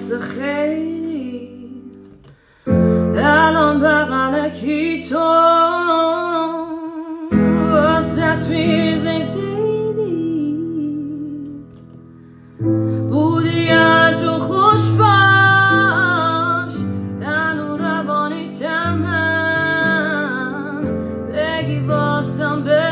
واسه خیلی الان بغل کی تو واسط میریزه جیدی بودی هر جو خوش باش هنو روانی تمام بگی واسم